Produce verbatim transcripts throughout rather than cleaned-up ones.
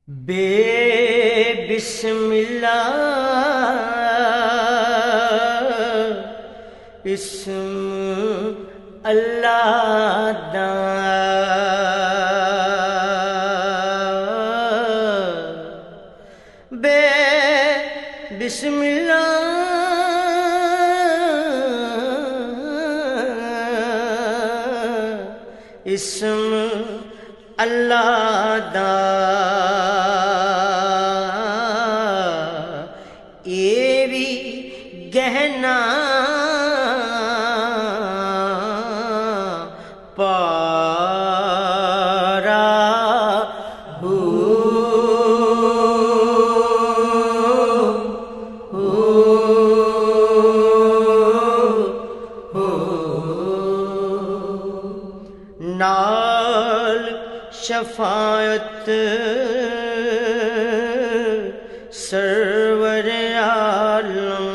बे बिस्मिल्लाह इस्म अल्लाह दा बे बिस्मिल्लाह इस्म अल्लाह दा ये भी गहना पारा हो, हो, हो, नाल शफायत सरवर आलम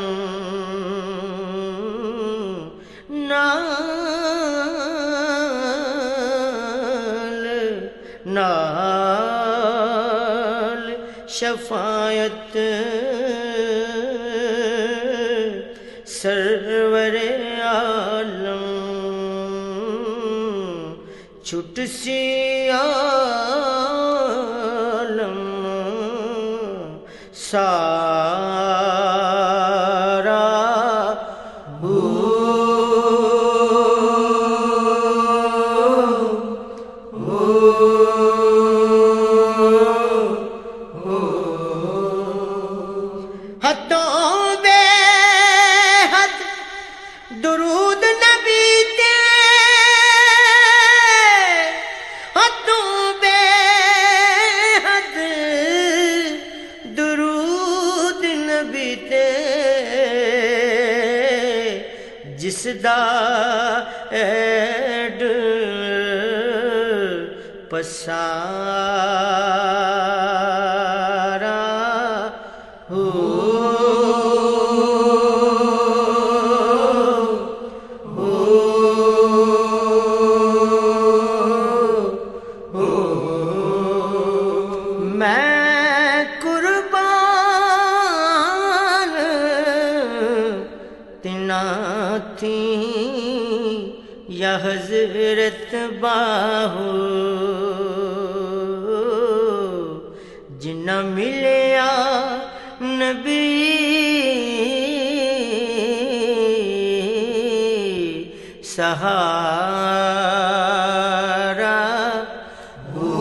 नाल नाल शफायत सरवर आलम छुट सी आलम सारा हो, हो, हो, हदों बेहद दुरूद नबी ते हदों बेहद दुरूद नबी ते जिसदा ऐड पसारा हो, हो, हो, मैं कुर्बान तिना थी या हजरत बाहू जिन्ना मिलिया नबी सहारा हो,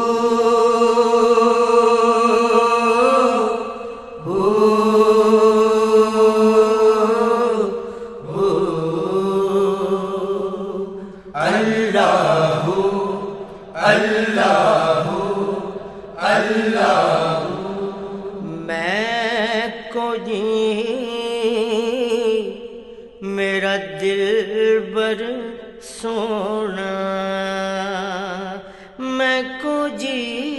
हो, हो, अल्लाहु अल्लाहु अल्लाहु मैं को जी मेरा दिलबर सोना मैं को जी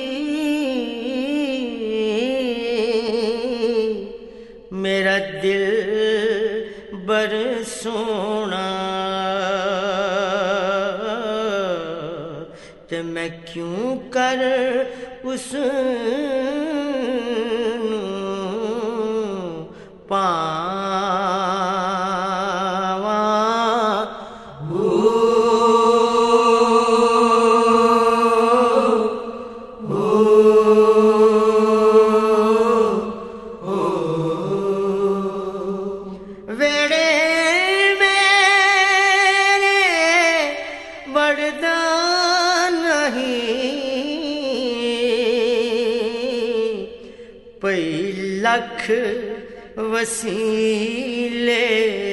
मेरा दिलबर सोना ते मैं क्यों कर उस पावा हो, हो, हो, वेड़े मेरे बड़दा पई लख वसीले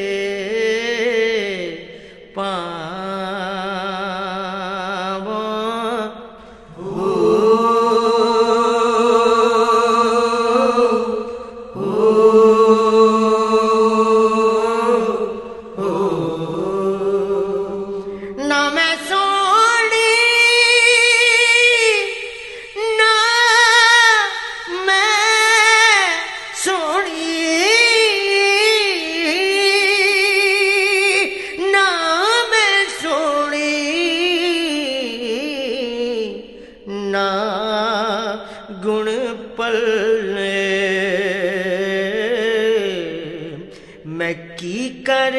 पावा हो, हो, हो, ना मैं सोनी ना मैं सोनी गुण पल्ले मैं की कर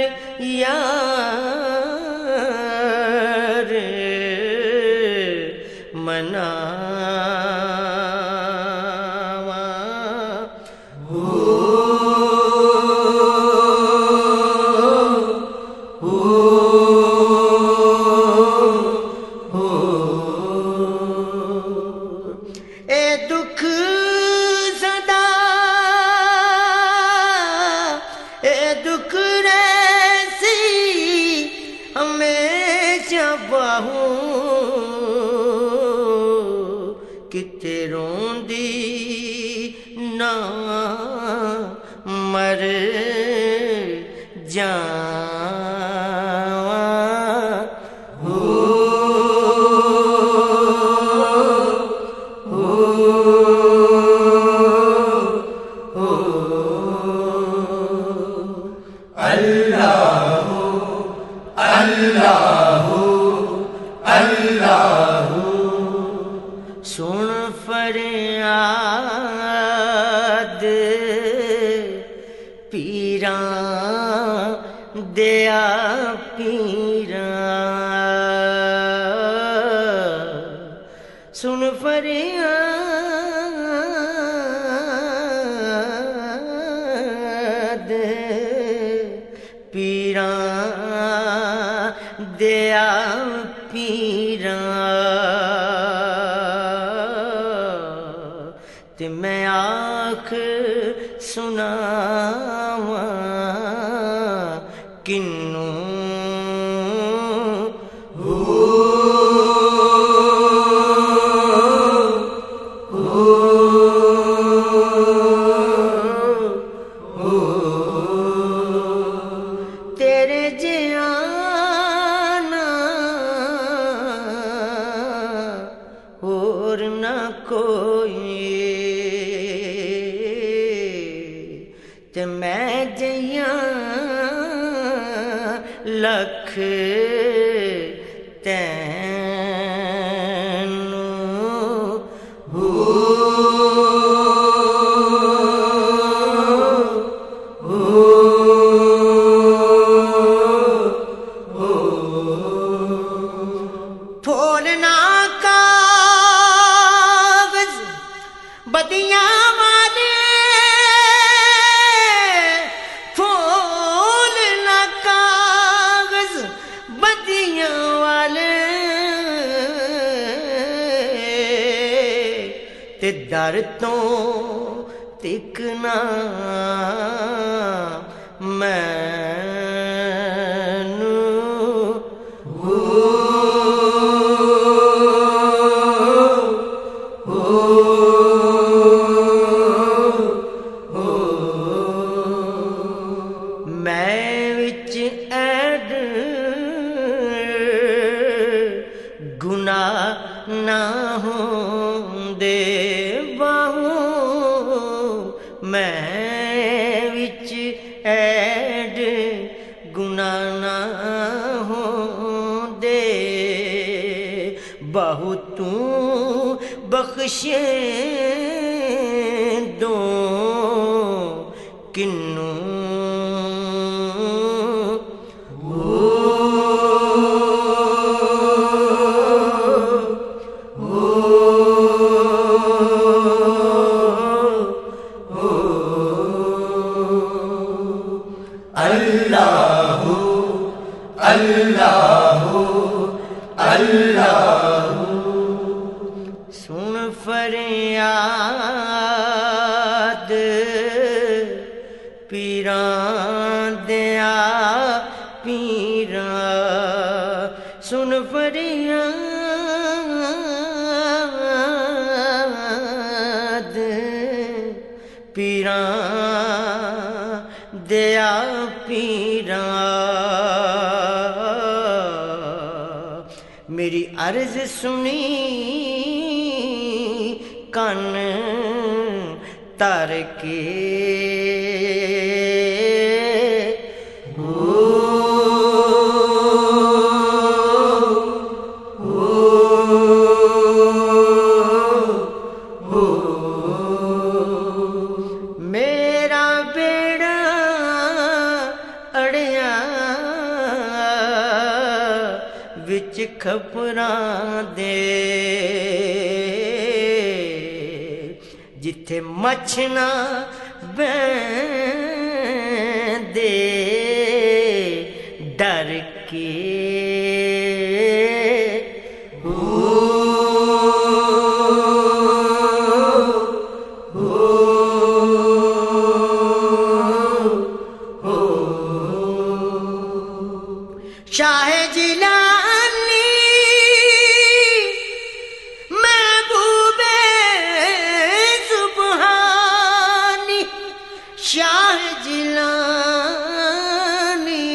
यार मनावा हो हो हो ए दुख सदा ए दुख रैसी हमेशा बाहू किते रोंदी ना मर जावा हो हो हो अल्लाह अल्लाह अल्लाह सुन फरियाद पीरा दया पीरा सुन फरियाद पीरा दया पीरा ते मैं आख सुनावा किन्नू हो हो हो तेरे जियाना और ना कोई ते मैं जइया लख तैनू हो हो हो फूलना कागज बदियां वाले फूल ना कागज बदियां वाले ते दर तो तिकना मैनू हो हो हो मैं विच ऐड गुनाह ना होंदे बाहू मैं विच ऐड गुनाह ना होंदे बाहू तू बख्शे दो किन्नू हो हो हो अल्लाह अल्लाह अल्लाह सुन फरियाद पीरा दया पीरा सुन फरियाद पीरा दया पीरा मेरी अर्ज सुनी कन तर के हो हो हो जिथे मछना बैंदे डर के शाह जिलानी महबूबे सुबहानी शाह जिलानी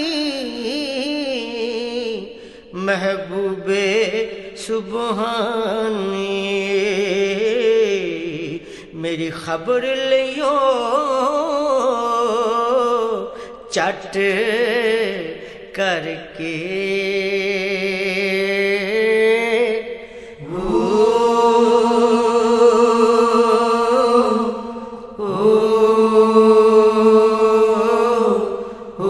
महबूबे सुबहानी मेरी खबर लियो चट करके ओ, ओ, ओ,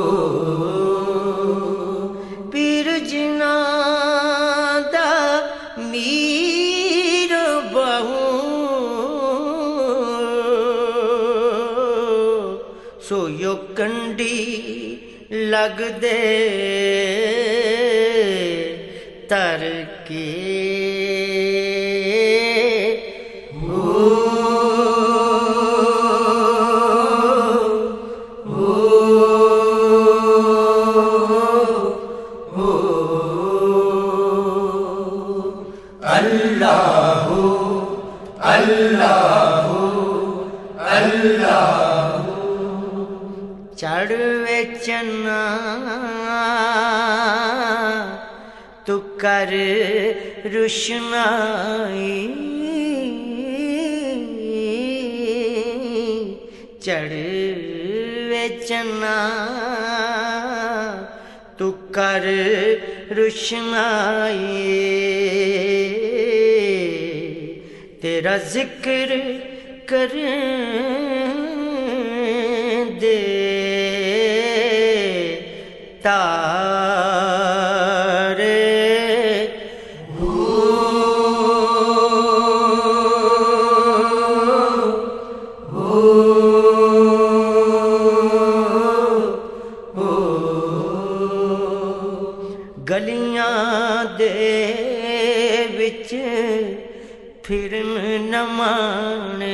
पीर जिना दा मीर बहु सो यो कंडी लग दे तर के ओ, ओ, ओ, अल्लाह अल्लाह अल्लाह चढ़वे चन्ना तू कर रुशनाई चढ़वे चन्ना तू कर रुशनाई तेरा जिक्र कर दे तारे ओ, ओ, ओ, गलियां दे विच फिरन न माने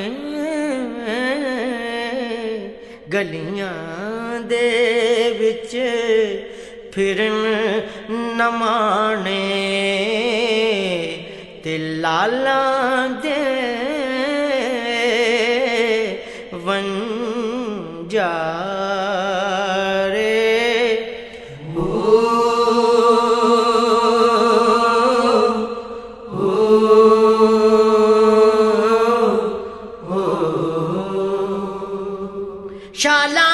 गलियां दे विच फिरन न माने ते लाला दे वंजारे ओ, ओ, ओ, शाला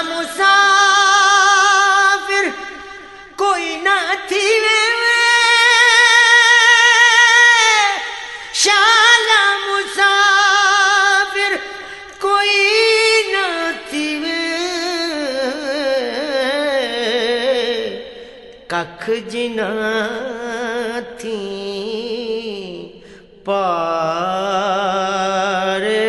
मुसाफिर कोई ना थी वे शाला मुसाफिर कोई ना थी वे कख जिना थी पारे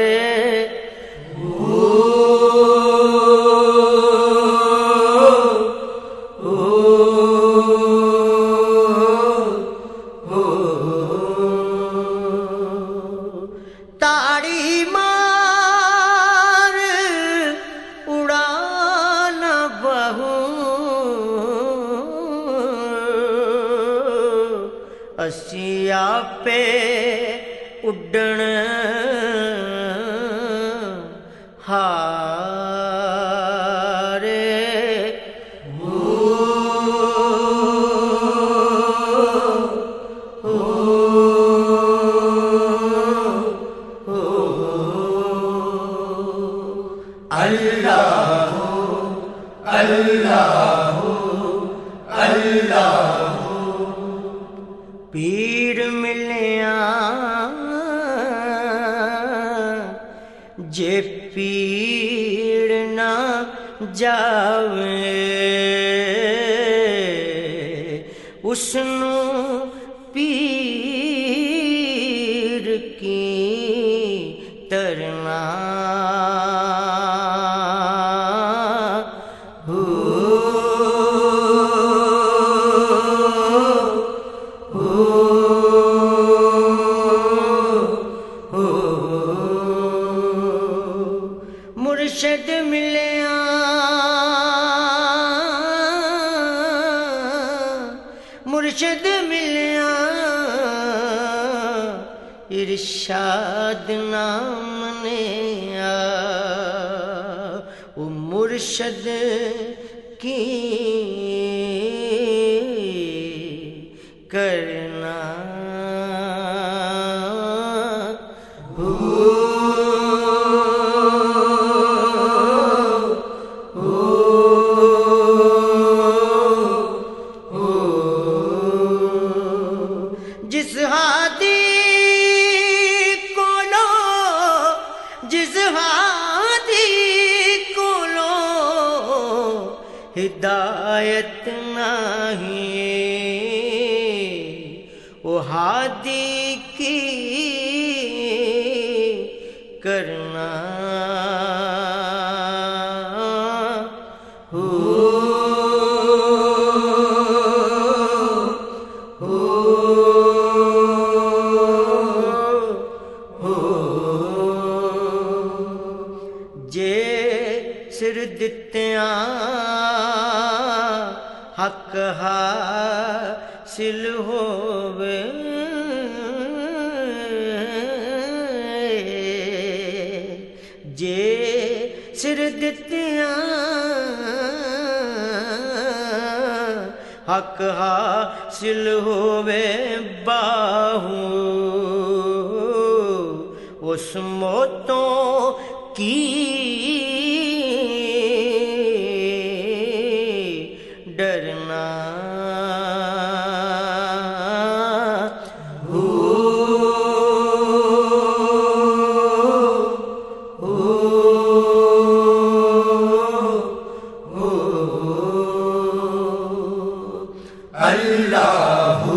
असिया पे उड्डण हारे ओ, ओ, ओ, अल्लाह अल्लाह अल्लाह पीर मिलिया जे पीर ना जावे उसनु पीर की तरना इरशाद नाम ने आ वो मुर्शद की करना जिस हादी को लो जिस हादी को लो हिदायत नहीं वो हादी की करना हो जे सिर दित्तियां हक हासिल होवे जे सिर दित्तियां हक हासिल होवे बाहू उस मौतों की डरना हो हो हो अल्लाहु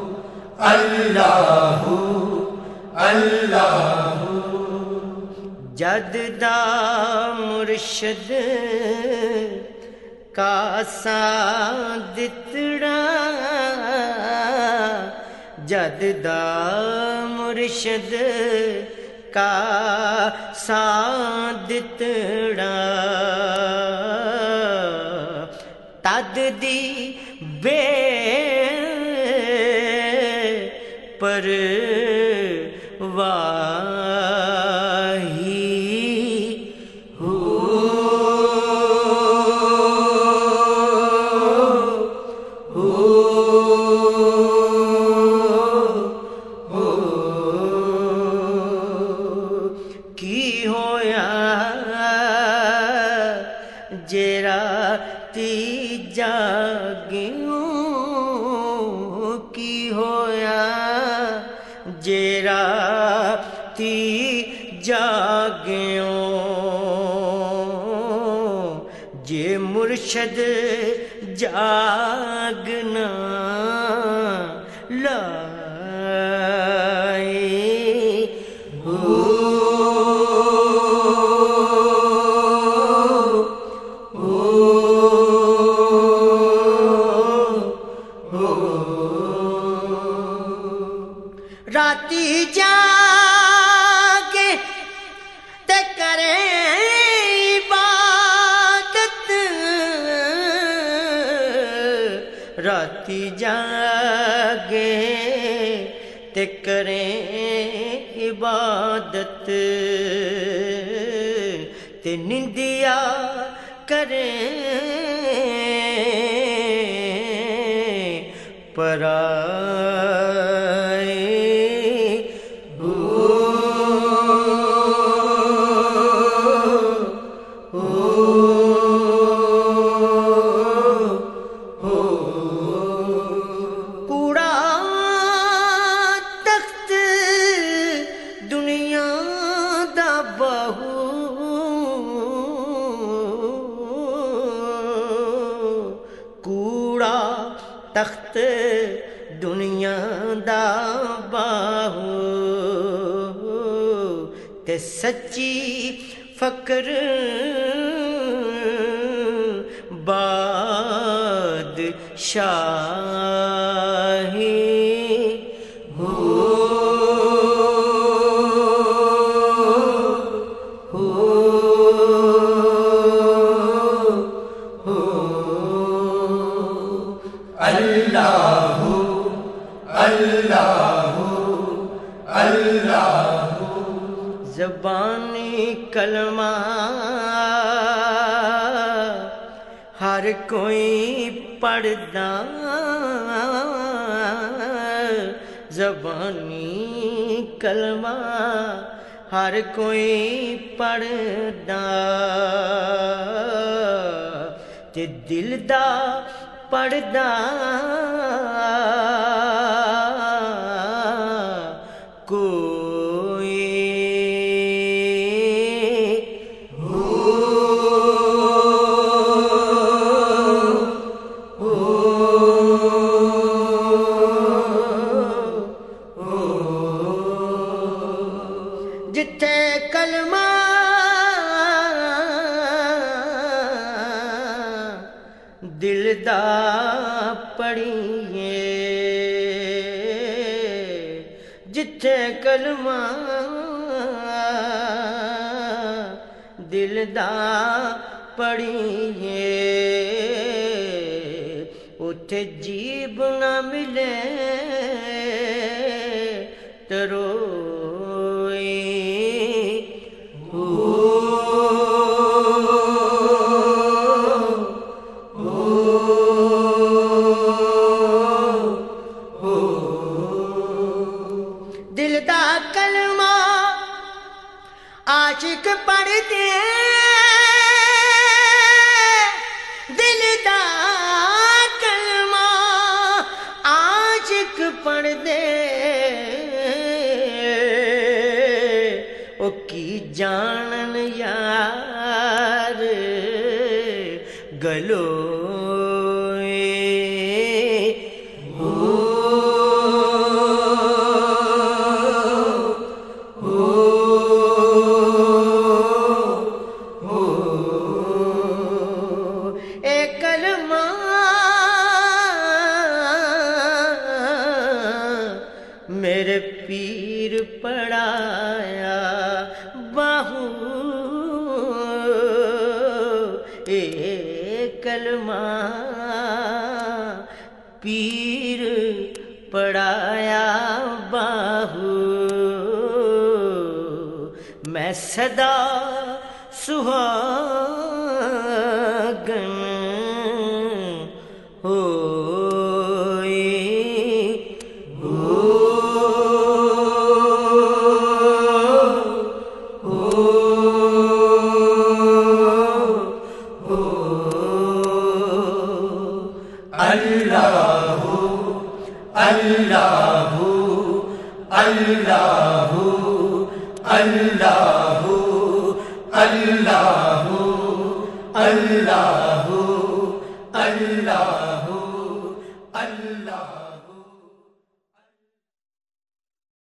अल्लाहु अल्लाहु जद दा मुर्शद का सादितड़ा जद दा मुर्शद का सादितड़ा तद दी बे पर वाही हो हो हो की होया जेरा ती जागियों की होया जेरा ती जागियों जे मुर्शद जागना लाए हो राती जाके ते करे इबादत राती जागे ते करे इबादत ते निंदिया करे पराए हो हो हो कूड़ा तख्त दुनिया दा बहु कूड़ा तख्त दुनिया दा बाहू ते सच्ची फकर बादशाही हो हो हो अल्लाहु अल्लाहु अल्लाह ज़बानी कलमा हर कोई पढ़दा, ज़बानी कलमा हर कोई पढ़दा, ते दिल दा पढ़दा कोई हो, हो, हो। जिथे कलमा दिल दा पढ़िए, जिथे कलमा दिल दा पढ़िए, उथे जीब न मिले तरोई हो, दिल दा कलमा आशिक पढ़दे, दिल दा कलमा आशिक पढ़दे, ओ की जानन यार गलोए हो, मेरे पीर पढ़ाया बाहू ए कलमा, पीर पढ़ाया बाहू, मैं सदा सुहागन हो अल्लाहु अल्लाहु अल्लाहु अल्लाहु अल्लाहु अल्लाहु